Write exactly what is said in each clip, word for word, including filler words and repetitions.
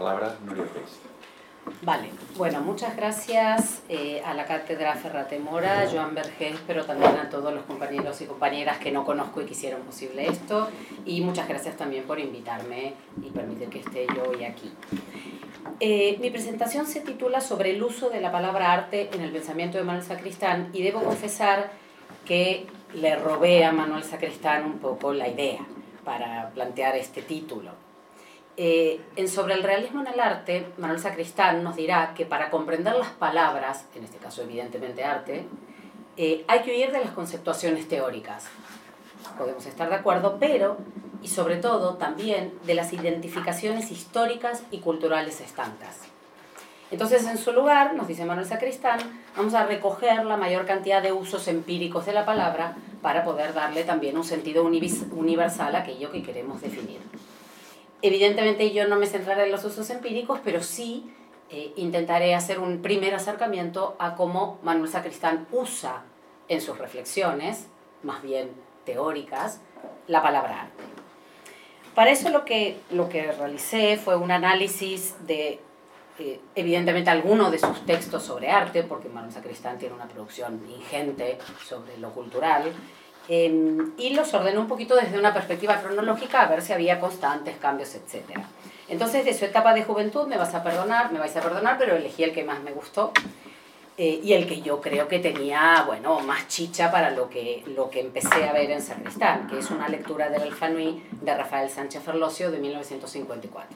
palabra Nuria Ortiz. Vale, bueno, muchas gracias eh, a la Cátedra Ferrate Mora, Joan Vergés, pero también a todos los compañeros y compañeras que no conozco y que hicieron posible esto. Y muchas gracias también por invitarme y permitir que esté yo hoy aquí. Eh, mi presentación se titula Sobre el uso de la palabra arte en el pensamiento de Manuel Sacristán, y debo confesar que le robé a Manuel Sacristán un poco la idea para plantear este título. Eh, en Sobre el realismo en el arte, Manuel Sacristán nos dirá que para comprender las palabras, en este caso evidentemente arte, eh, hay que huir de las conceptuaciones teóricas. Podemos estar de acuerdo, pero, y sobre todo, también de las identificaciones históricas y culturales estancas. Entonces, en su lugar, nos dice Manuel Sacristán, vamos a recoger la mayor cantidad de usos empíricos de la palabra para poder darle también un sentido universal a aquello que queremos definir. Evidentemente yo no me centraré en los usos empíricos, pero sí eh, intentaré hacer un primer acercamiento a cómo Manuel Sacristán usa en sus reflexiones, más bien teóricas, la palabra arte. Para eso lo que, lo que realicé fue un análisis de, eh, evidentemente, algunos de sus textos sobre arte, porque Manuel Sacristán tiene una producción ingente sobre lo cultural, Eh, y los ordené un poquito desde una perspectiva cronológica a ver si había constantes, cambios, etcétera. Entonces, de su etapa de juventud, me vas a perdonar, me vais a perdonar, pero elegí el que más me gustó eh, y el que yo creo que tenía, bueno, más chicha para lo que, lo que empecé a ver en Sacristán, que es una lectura del Alfanui de Rafael Sánchez Ferlosio de mil novecientos cincuenta y cuatro.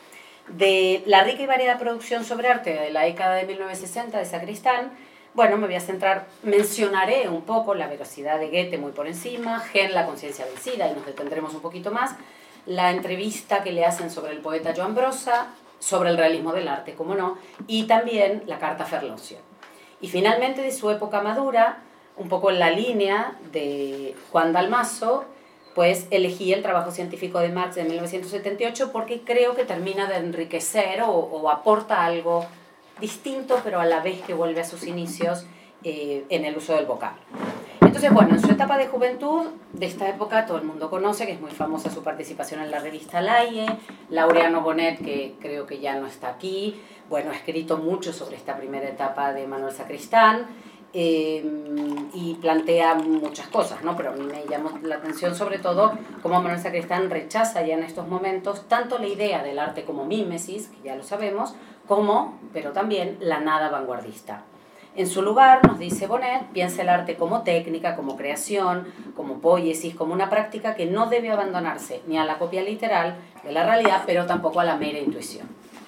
De la rica y variada producción sobre arte de la década de mil novecientos sesenta de Sacristán, bueno, me voy a centrar, mencionaré un poco la veracidad de Goethe muy por encima, Gen, la conciencia vencida, y nos detendremos un poquito más, la entrevista que le hacen sobre el poeta Joan Brossa, sobre el realismo del arte, como no, y también la carta Ferlosio. Y finalmente, de su época madura, un poco en la línea de Juan Dalmaso, pues elegí el trabajo científico de Marx de mil novecientos setenta y ocho porque creo que termina de enriquecer o, o aporta algo distinto, pero a la vez que vuelve a sus inicios eh, en el uso del vocablo. Entonces, bueno, en su etapa de juventud, de esta época todo el mundo conoce, que es muy famosa su participación en la revista Laie, Laureano Bonet, que creo que ya no está aquí, bueno, ha escrito mucho sobre esta primera etapa de Manuel Sacristán, eh, y plantea muchas cosas, ¿no? Pero a mí me llamó la atención sobre todo cómo Manuel Sacristán rechaza ya en estos momentos tanto la idea del arte como mímesis, que ya lo sabemos, como, pero también, la nada vanguardista. En su lugar, nos dice Bonet, piensa el arte como técnica, como creación, como poiesis, como una práctica que no debe abandonarse ni a la copia literal de la realidad, pero tampoco a la mera intuición.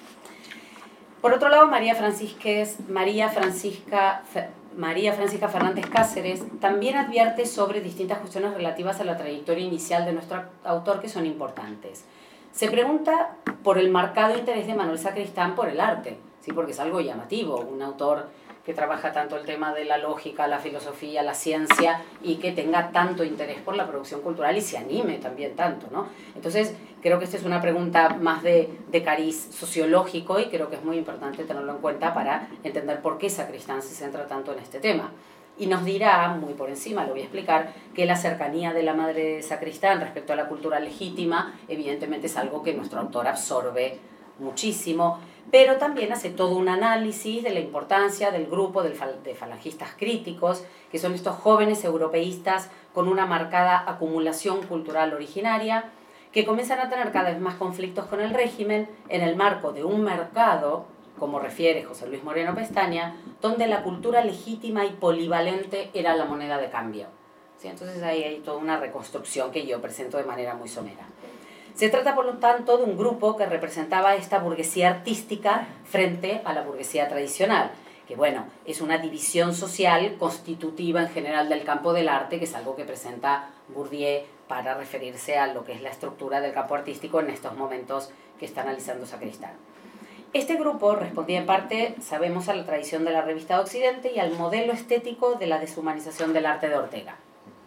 Por otro lado, María, Francisques, María, Francisca, María Francisca Fernández Cáceres también advierte sobre distintas cuestiones relativas a la trayectoria inicial de nuestro autor que son importantes. Se pregunta por el marcado interés de Manuel Sacristán por el arte, ¿sí? Porque es algo llamativo, un autor que trabaja tanto el tema de la lógica, la filosofía, la ciencia, y que tenga tanto interés por la producción cultural y se anime también tanto, ¿no? Entonces, creo que esta es una pregunta más de, de cariz sociológico y creo que es muy importante tenerlo en cuenta para entender por qué Sacristán se centra tanto en este tema. Y nos dirá, muy por encima, lo voy a explicar, que la cercanía de la madre de Sacristán respecto a la cultura legítima, evidentemente es algo que nuestro autor absorbe muchísimo, pero también hace todo un análisis de la importancia del grupo de falangistas críticos, que son estos jóvenes europeístas con una marcada acumulación cultural originaria, que comienzan a tener cada vez más conflictos con el régimen en el marco de un mercado, como refiere José Luis Moreno Pestaña, donde la cultura legítima y polivalente era la moneda de cambio. ¿Sí? Entonces ahí hay toda una reconstrucción que yo presento de manera muy somera. Se trata, por lo tanto, de un grupo que representaba esta burguesía artística frente a la burguesía tradicional, que, bueno, es una división social constitutiva en general del campo del arte, que es algo que presenta Bourdieu para referirse a lo que es la estructura del campo artístico en estos momentos que está analizando Sacristán. Este grupo respondía en parte, sabemos, a la tradición de la revista de Occidente y al modelo estético de la deshumanización del arte de Ortega.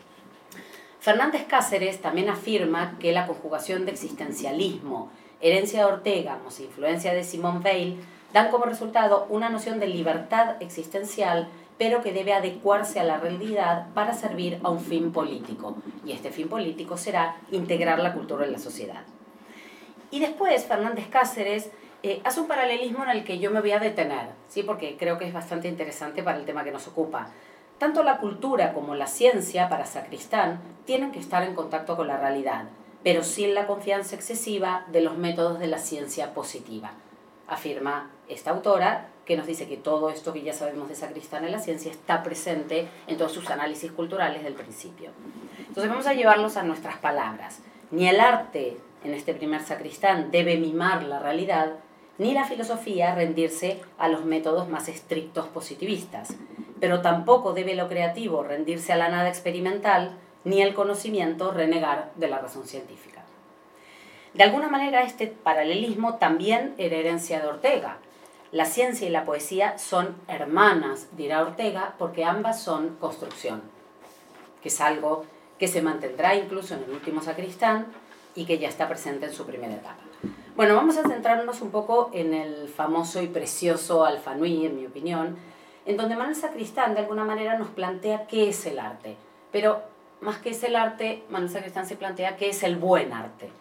Fernández Cáceres también afirma que la conjugación de existencialismo, herencia de Ortega, más influencia de Simone Weil, dan como resultado una noción de libertad existencial, pero que debe adecuarse a la realidad para servir a un fin político. Y este fin político será integrar la cultura en la sociedad. Y después Fernández Cáceres eh, hace un paralelismo en el que yo me voy a detener, ¿sí? Porque creo que es bastante interesante para el tema que nos ocupa. Tanto la cultura como la ciencia, para Sacristán, tienen que estar en contacto con la realidad, pero sin la confianza excesiva de los métodos de la ciencia positiva. Afirma esta autora, que nos dice que todo esto que ya sabemos de Sacristán en la ciencia está presente en todos sus análisis culturales del principio. Entonces vamos a llevarlos a nuestras palabras. Ni el arte, en este primer Sacristán, debe mimar la realidad, ni la filosofía rendirse a los métodos más estrictos positivistas. Pero tampoco debe lo creativo rendirse a la nada experimental, ni el conocimiento renegar de la razón científica. De alguna manera, este paralelismo también era herencia de Ortega. La ciencia y la poesía son hermanas, dirá Ortega, porque ambas son construcción, que es algo que se mantendrá incluso en el último Sacristán y que ya está presente en su primera etapa. Bueno, vamos a centrarnos un poco en el famoso y precioso Alfanui, en mi opinión, en donde Manuel Sacristán de alguna manera nos plantea qué es el arte. Pero más que es el arte, Manuel Sacristán se plantea qué es el buen arte.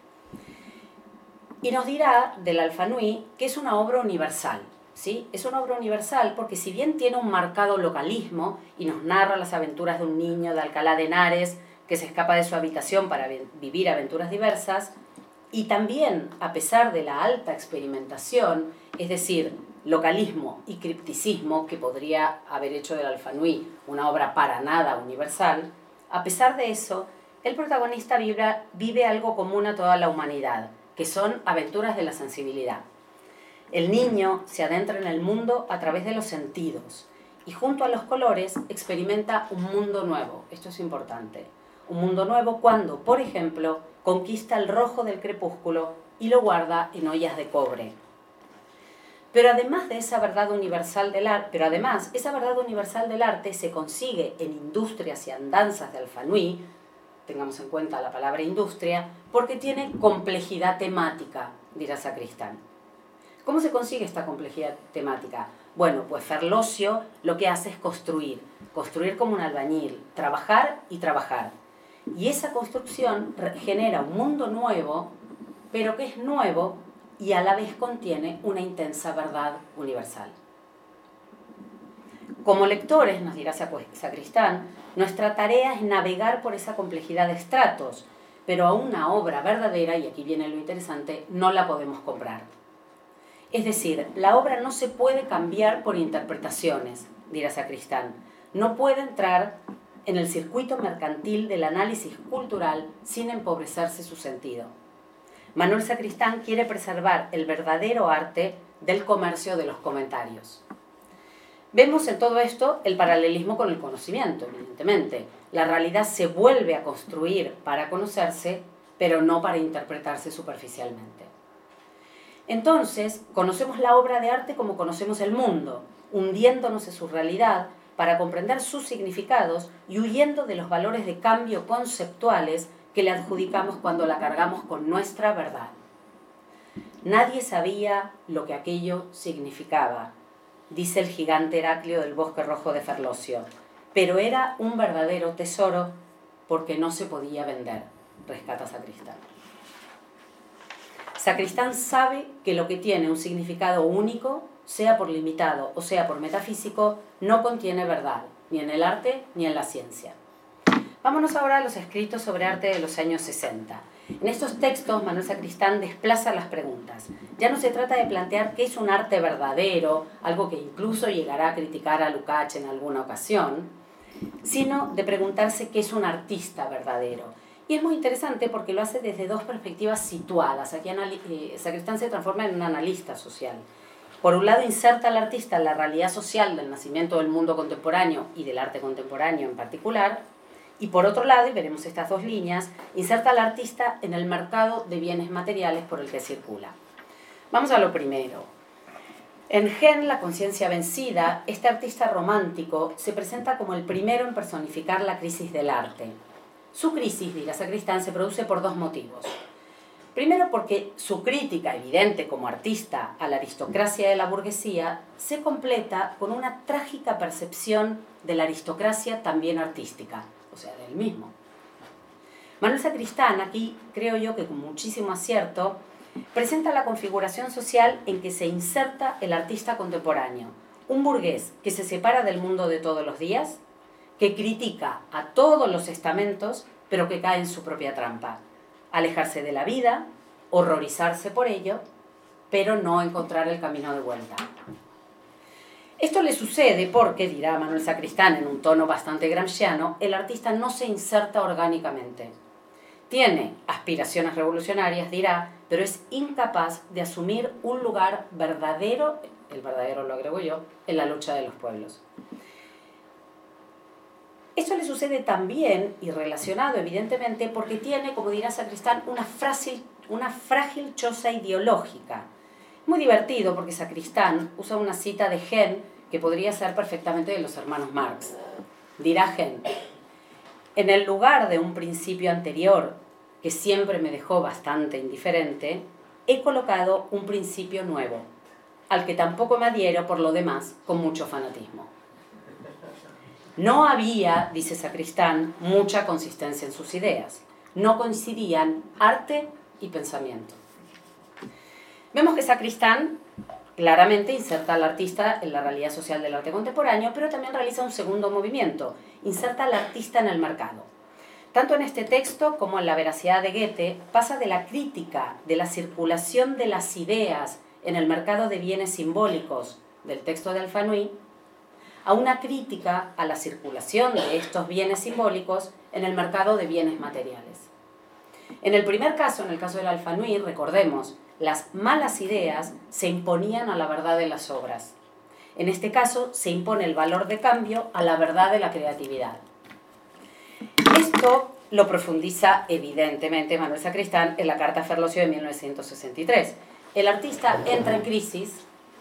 Y nos dirá del Alfanui que es una obra universal, ¿sí? Es una obra universal porque si bien tiene un marcado localismo y nos narra las aventuras de un niño de Alcalá de Henares que se escapa de su habitación para vivir aventuras diversas, y también, a pesar de la alta experimentación, es decir, localismo y cripticismo, que podría haber hecho del Alfanui una obra para nada universal, a pesar de eso, el protagonista vive, vive algo común a toda la humanidad, que son aventuras de la sensibilidad. El niño se adentra en el mundo a través de los sentidos y junto a los colores experimenta un mundo nuevo. Esto es importante. Un mundo nuevo cuando, por ejemplo, conquista el rojo del crepúsculo y lo guarda en ollas de cobre. Pero además de esa verdad universal del arte, pero además esa verdad universal del arte se consigue en industrias y andanzas de Alfanui, tengamos en cuenta la palabra industria, porque tiene complejidad temática, dirá Sacristán. ¿Cómo se consigue esta complejidad temática? Bueno, pues Ferlosio lo que hace es construir, construir como un albañil, trabajar y trabajar. Y esa construcción genera un mundo nuevo, pero que es nuevo y a la vez contiene una intensa verdad universal. Como lectores, nos dirá Sacristán, nuestra tarea es navegar por esa complejidad de estratos, pero a una obra verdadera, y aquí viene lo interesante, no la podemos comprar. Es decir, la obra no se puede cambiar por interpretaciones, dirá Sacristán. No puede entrar en el circuito mercantil del análisis cultural sin empobrecerse su sentido. Manuel Sacristán quiere preservar el verdadero arte del comercio de los comentarios. Vemos en todo esto el paralelismo con el conocimiento, evidentemente. La realidad se vuelve a construir para conocerse, pero no para interpretarse superficialmente. Entonces, conocemos la obra de arte como conocemos el mundo, hundiéndonos en su realidad para comprender sus significados y huyendo de los valores de cambio conceptuales que le adjudicamos cuando la cargamos con nuestra verdad. Nadie sabía lo que aquello significaba, dice el gigante Heraclio del Bosque Rojo de Ferlosio, pero era un verdadero tesoro porque no se podía vender, rescata Sacristán. Sacristán sabe que lo que tiene un significado único, sea por limitado o sea por metafísico, no contiene verdad, ni en el arte ni en la ciencia. Vámonos ahora a los escritos sobre arte de los años sesenta. En estos textos, Manuel Sacristán desplaza las preguntas. Ya no se trata de plantear qué es un arte verdadero, algo que incluso llegará a criticar a Lukács en alguna ocasión, sino de preguntarse qué es un artista verdadero. Y es muy interesante porque lo hace desde dos perspectivas situadas. Aquí eh, Sacristán se transforma en un analista social. Por un lado, inserta al artista en la realidad social del nacimiento del mundo contemporáneo y del arte contemporáneo en particular, y por otro lado, y veremos estas dos líneas, inserta al artista en el mercado de bienes materiales por el que circula. Vamos a lo primero. En Gen, la conciencia vencida, este artista romántico se presenta como el primero en personificar la crisis del arte. Su crisis, dirá Sacristán, se produce por dos motivos. Primero porque su crítica evidente como artista a la aristocracia de la burguesía se completa con una trágica percepción de la aristocracia también artística, o sea, del mismo. Manuel Sacristán, aquí creo yo que con muchísimo acierto, presenta la configuración social en que se inserta el artista contemporáneo, un burgués que se separa del mundo de todos los días, que critica a todos los estamentos, pero que cae en su propia trampa, alejarse de la vida, horrorizarse por ello, pero no encontrar el camino de vuelta. Esto le sucede porque, dirá Manuel Sacristán en un tono bastante gramsciano, el artista no se inserta orgánicamente. Tiene aspiraciones revolucionarias, dirá, pero es incapaz de asumir un lugar verdadero, el verdadero lo agrego yo, en la lucha de los pueblos. Esto le sucede también, y relacionado evidentemente, porque tiene, como dirá Sacristán, una frágil, una frágil choza ideológica. Muy divertido porque Sacristán usa una cita de Gen que podría ser perfectamente de los hermanos Marx. Dirá Gen: en el lugar de un principio anterior que siempre me dejó bastante indiferente, he colocado un principio nuevo, al que tampoco me adhiero por lo demás con mucho fanatismo. No había, dice Sacristán, mucha consistencia en sus ideas. No coincidían arte y pensamiento. Vemos que Sacristán claramente inserta al artista en la realidad social del arte contemporáneo, pero también realiza un segundo movimiento, inserta al artista en el mercado. Tanto en este texto como en La veracidad de Goethe, pasa de la crítica de la circulación de las ideas en el mercado de bienes simbólicos del texto de Alfanui a una crítica a la circulación de estos bienes simbólicos en el mercado de bienes materiales. En el primer caso, en el caso del Alfanui, recordemos, las malas ideas se imponían a la verdad de las obras. En este caso, se impone el valor de cambio a la verdad de la creatividad. Esto lo profundiza evidentemente Manuel Sacristán en la Carta a Ferlosio de mil novecientos sesenta y tres. El artista entra en crisis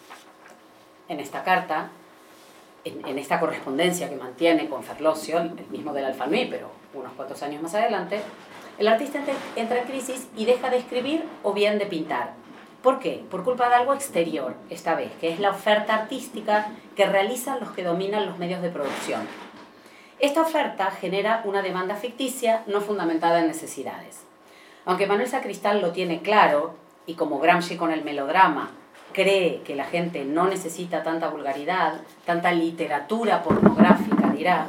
en esta carta, en, en esta correspondencia que mantiene con Ferlosio, el mismo del Alfanui, pero unos cuantos años más adelante. El artista entra en crisis y deja de escribir o bien de pintar. ¿Por qué? Por culpa de algo exterior, esta vez, que es la oferta artística que realizan los que dominan los medios de producción. Esta oferta genera una demanda ficticia no fundamentada en necesidades. Aunque Manuel Sacristán lo tiene claro, y como Gramsci con el melodrama, cree que la gente no necesita tanta vulgaridad, tanta literatura pornográfica, dirá,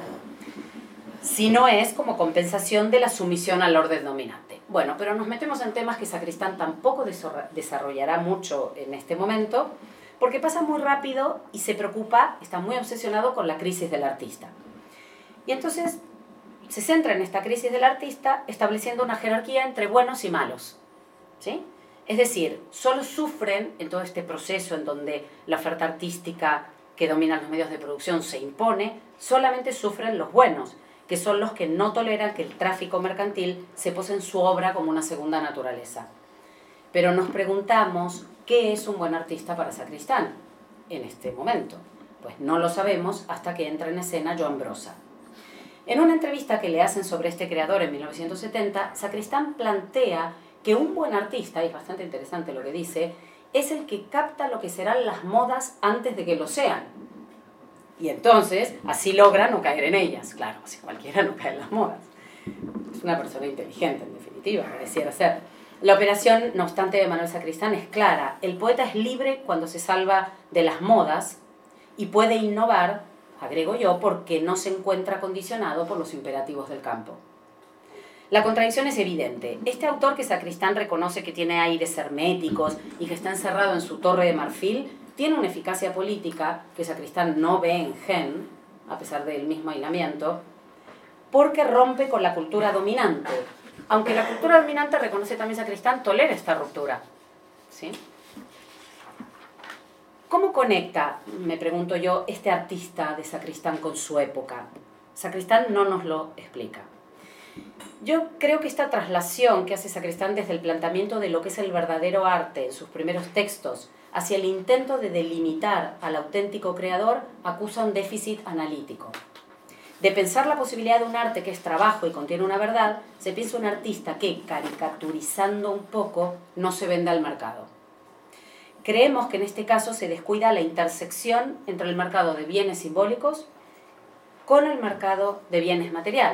si no es como compensación de la sumisión al orden dominante. Bueno, pero nos metemos en temas que Sacristán tampoco desarrollará mucho en este momento, porque pasa muy rápido y se preocupa, está muy obsesionado con la crisis del artista. Y entonces se centra en esta crisis del artista estableciendo una jerarquía entre buenos y malos, ¿sí? Es decir, solo sufren en todo este proceso en donde la oferta artística que domina los medios de producción se impone, solamente sufren los buenos, que son los que no toleran que el tráfico mercantil se pose en su obra como una segunda naturaleza. Pero nos preguntamos, ¿qué es un buen artista para Sacristán en este momento? Pues no lo sabemos hasta que entra en escena Joan Brossa. En una entrevista que le hacen sobre este creador en mil novecientos setenta, Sacristán plantea que un buen artista, y es bastante interesante lo que dice, es el que capta lo que serán las modas antes de que lo sean. Y entonces, así logra no caer en ellas. Claro, si cualquiera no cae en las modas. Es una persona inteligente, en definitiva, pareciera ser. La operación, no obstante, de Manuel Sacristán es clara. El poeta es libre cuando se salva de las modas y puede innovar, agrego yo, porque no se encuentra condicionado por los imperativos del campo. La contradicción es evidente. Este autor que Sacristán reconoce que tiene aires herméticos y que está encerrado en su torre de marfil, tiene una eficacia política que Sacristán no ve en Gen, a pesar del mismo aislamiento, porque rompe con la cultura dominante. Aunque la cultura dominante, reconoce también Sacristán, tolera esta ruptura. ¿Sí? ¿Cómo conecta, me pregunto yo, este artista de Sacristán con su época? Sacristán no nos lo explica. Yo creo que esta traslación que hace Sacristán desde el planteamiento de lo que es el verdadero arte en sus primeros textos hacia el intento de delimitar al auténtico creador acusa un déficit analítico. De pensar la posibilidad de un arte que es trabajo y contiene una verdad, se piensa un artista que, caricaturizando un poco, no se vende al mercado. Creemos que en este caso se descuida la intersección entre el mercado de bienes simbólicos con el mercado de bienes materiales.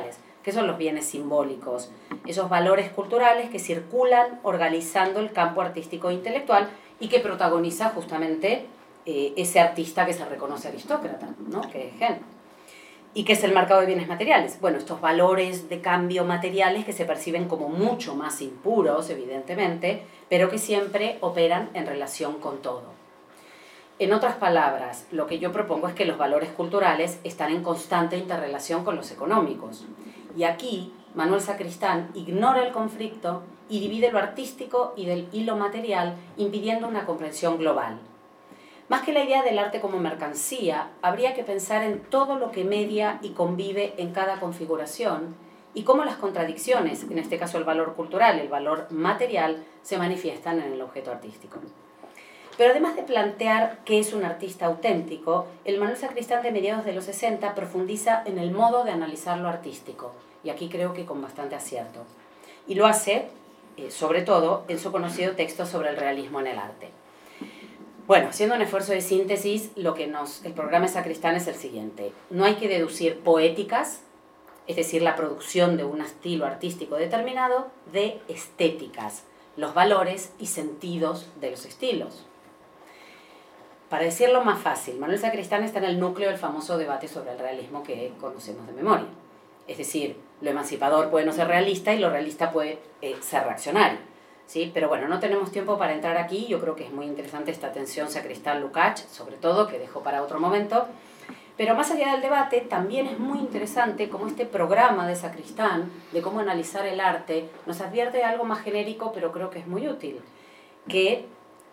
que son los bienes simbólicos, esos valores culturales que circulan organizando el campo artístico e intelectual y que protagoniza justamente eh, ese artista que se reconoce aristócrata, ¿no? Que es Gen. ¿Y qué es el mercado de bienes materiales? Bueno, estos valores de cambio materiales que se perciben como mucho más impuros, evidentemente, pero que siempre operan en relación con todo. En otras palabras, lo que yo propongo es que los valores culturales están en constante interrelación con los económicos. Y aquí, Manuel Sacristán ignora el conflicto y divide lo artístico y, del, y lo material, impidiendo una comprensión global. Más que la idea del arte como mercancía, habría que pensar en todo lo que media y convive en cada configuración y cómo las contradicciones, en este caso el valor cultural, el valor material, se manifiestan en el objeto artístico. Pero además de plantear qué es un artista auténtico, el Manuel Sacristán de mediados de los sesenta profundiza en el modo de analizar lo artístico, y aquí creo que con bastante acierto. Y lo hace, eh, sobre todo, en su conocido texto sobre el realismo en el arte. Bueno, haciendo un esfuerzo de síntesis, lo que nos, el programa de Sacristán es el siguiente. No hay que deducir poéticas, es decir, la producción de un estilo artístico determinado, de estéticas, los valores y sentidos de los estilos. Para decirlo más fácil, Manuel Sacristán está en el núcleo del famoso debate sobre el realismo que conocemos de memoria. Es decir, lo emancipador puede no ser realista y lo realista puede eh, ser reaccionario. ¿Sí? Pero bueno, no tenemos tiempo para entrar aquí. Yo creo que es muy interesante esta tensión Sacristán-Lukács, sobre todo, que dejo para otro momento. Pero más allá del debate, también es muy interesante cómo este programa de Sacristán, de cómo analizar el arte, nos advierte de algo más genérico, pero creo que es muy útil, que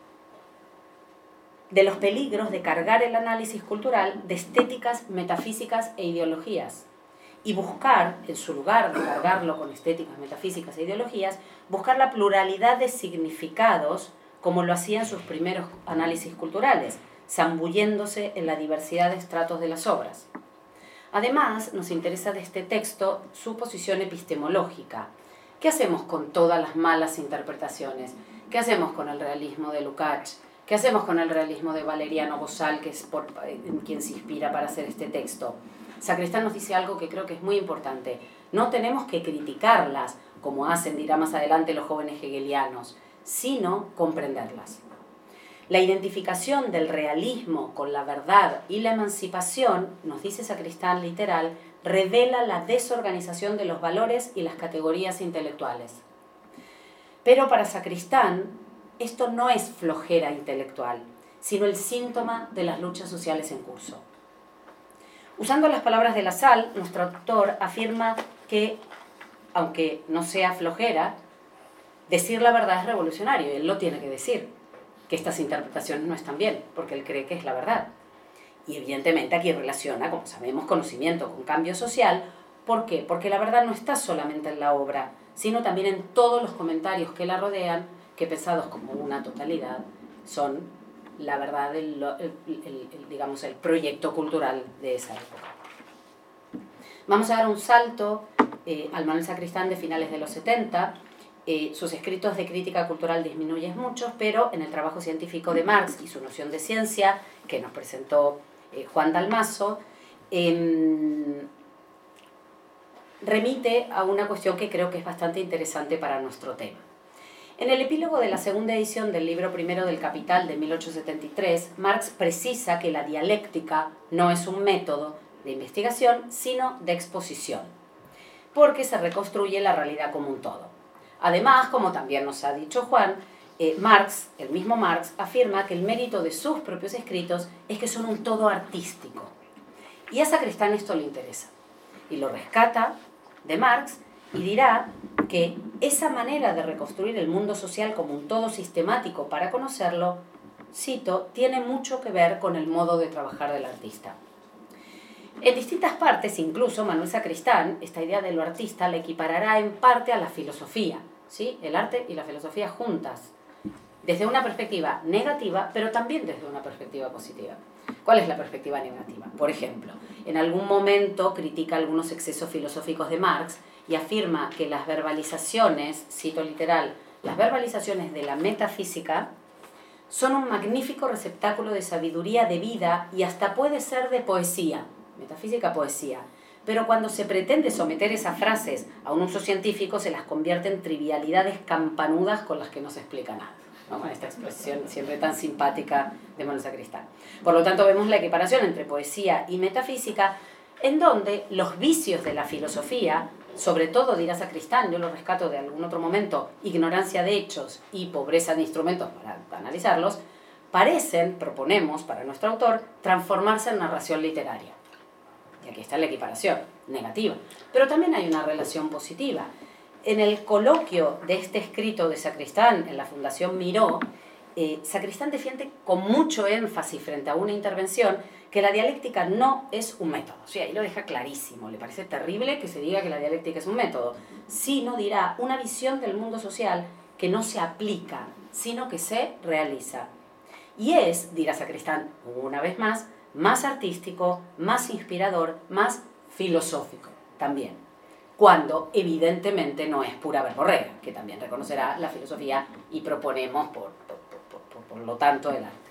de los peligros de cargar el análisis cultural de estéticas, metafísicas e ideologías. Y buscar, en su lugar de cargarlo con estéticas, metafísicas e ideologías, buscar la pluralidad de significados como lo hacían sus primeros análisis culturales, zambulléndose en la diversidad de estratos de las obras. Además, nos interesa de este texto su posición epistemológica. ¿Qué hacemos con todas las malas interpretaciones? ¿Qué hacemos con el realismo de Lukács? ¿Qué hacemos con el realismo de Valeriano Bozal, que es por, en quien se inspira para hacer este texto? Sacristán nos dice algo que creo que es muy importante. No tenemos que criticarlas, como hacen, dirá más adelante, los jóvenes hegelianos, sino comprenderlas. La identificación del realismo con la verdad y la emancipación, nos dice Sacristán literal, revela la desorganización de los valores y las categorías intelectuales. Pero para Sacristán, esto no es flojera intelectual, sino el síntoma de las luchas sociales en curso. Usando las palabras de Lassalle, nuestro autor afirma que, aunque no sea flojera, decir la verdad es revolucionario, y él lo tiene que decir, que estas interpretaciones no están bien, porque él cree que es la verdad. Y evidentemente aquí relaciona, como sabemos, conocimiento con cambio social. ¿Por qué? Porque la verdad no está solamente en la obra, sino también en todos los comentarios que la rodean, que pensados como una totalidad, son la verdad, el, el, el, el, digamos, el proyecto cultural de esa época. Vamos a dar un salto eh, al Manuel Sacristán de finales de los setenta. Eh, sus escritos de crítica cultural disminuyen mucho, pero en el trabajo científico de Marx y su noción de ciencia, que nos presentó eh, Juan Dalmaso, eh, remite a una cuestión que creo que es bastante interesante para nuestro tema. En el epílogo de la segunda edición del libro primero del Capital de mil ochocientos setenta y tres, Marx precisa que la dialéctica no es un método de investigación, sino de exposición, porque se reconstruye la realidad como un todo. Además, como también nos ha dicho Juan, eh, Marx, el mismo Marx, afirma que el mérito de sus propios escritos es que son un todo artístico. Y a Sacristán esto le interesa, y lo rescata de Marx, y dirá que esa manera de reconstruir el mundo social como un todo sistemático para conocerlo, cito, tiene mucho que ver con el modo de trabajar del artista. En distintas partes, incluso Manuel Sacristán, esta idea de lo artista la equiparará en parte a la filosofía, ¿sí? El arte y la filosofía juntas, desde una perspectiva negativa, pero también desde una perspectiva positiva. ¿Cuál es la perspectiva negativa? Por ejemplo, en algún momento critica algunos excesos filosóficos de Marx y afirma que las verbalizaciones, cito literal, las verbalizaciones de la metafísica son un magnífico receptáculo de sabiduría de vida y hasta puede ser de poesía, metafísica poesía, pero cuando se pretende someter esas frases a un uso científico se las convierte en trivialidades campanudas con las que no se explica nada, ¿no? Con esta expresión siempre tan simpática de Manuel Sacristán. Por lo tanto, vemos la equiparación entre poesía y metafísica, en donde los vicios de la filosofía, sobre todo dirá Sacristán, yo lo rescato de algún otro momento, ignorancia de hechos y pobreza de instrumentos para analizarlos, parecen, proponemos para nuestro autor, transformarse en narración literaria. Y aquí está la equiparación, negativa. Pero también hay una relación positiva. En el coloquio de este escrito de Sacristán en la Fundación Miró, eh, Sacristán defiende con mucho énfasis frente a una intervención que la dialéctica no es un método. O sea, ahí lo deja clarísimo. Le parece terrible que se diga que la dialéctica es un método. Sino, dirá, una visión del mundo social que no se aplica, sino que se realiza. Y es, dirá Sacristán una vez más, más artístico, más inspirador, más filosófico también, cuando evidentemente no es pura verborrea, que también reconocerá la filosofía y proponemos por, por, por, por, por lo tanto el arte.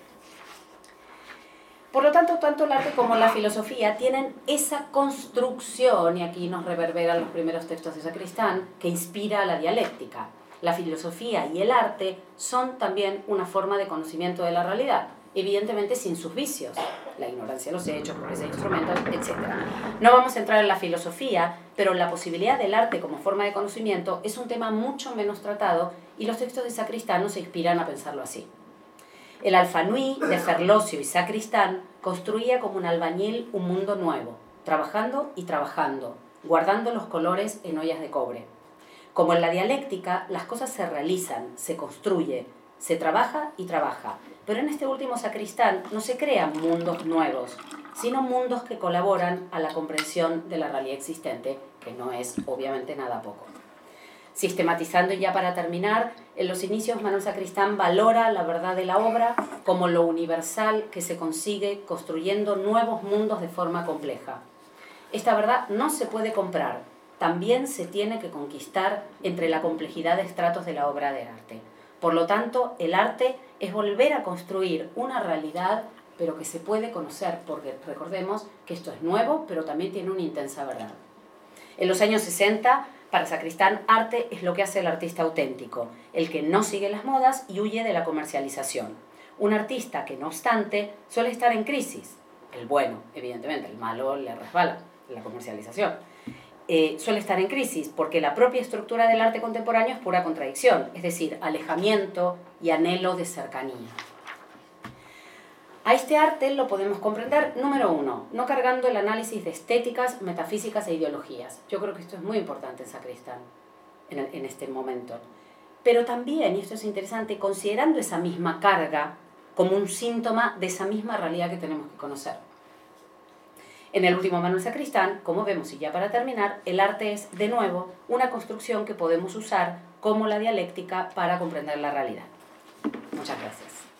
Por lo tanto, tanto el arte como la filosofía tienen esa construcción, y aquí nos reverberan los primeros textos de Sacristán, que inspira a la dialéctica. La filosofía y el arte son también una forma de conocimiento de la realidad, evidentemente sin sus vicios, la ignorancia de los hechos, pobreza de instrumentos, etcétera. No vamos a entrar en la filosofía, pero la posibilidad del arte como forma de conocimiento es un tema mucho menos tratado y los textos de Sacristán nos inspiran a pensarlo así. El Alfanui de Ferlosio y Sacristán construía como un albañil un mundo nuevo, trabajando y trabajando, guardando los colores en ollas de cobre. Como en la dialéctica, las cosas se realizan, se construye, se trabaja y trabaja. Pero en este último Sacristán no se crean mundos nuevos, sino mundos que colaboran a la comprensión de la realidad existente, que no es obviamente nada poco. Sistematizando, y ya para terminar, en los inicios Manuel Sacristán valora la verdad de la obra como lo universal que se consigue construyendo nuevos mundos de forma compleja. Esta verdad no se puede comprar, también se tiene que conquistar entre la complejidad de estratos de la obra de arte. Por lo tanto, el arte es volver a construir una realidad, pero que se puede conocer, porque recordemos que esto es nuevo, pero también tiene una intensa verdad. En los años sesenta, para Sacristán, arte es lo que hace el artista auténtico, el que no sigue las modas y huye de la comercialización. Un artista que, no obstante, suele estar en crisis. El bueno, evidentemente, el malo le resbala, la comercialización. Eh, suele estar en crisis porque la propia estructura del arte contemporáneo es pura contradicción, es decir, alejamiento y anhelo de cercanía. A este arte lo podemos comprender, número uno, no cargando el análisis de estéticas, metafísicas e ideologías. Yo creo que esto es muy importante en Sacristán, en, el, en este momento. Pero también, y esto es interesante, considerando esa misma carga como un síntoma de esa misma realidad que tenemos que conocer. En el último Manuel Sacristán, como vemos, y ya para terminar, el arte es, de nuevo, una construcción que podemos usar como la dialéctica para comprender la realidad. Muchas gracias.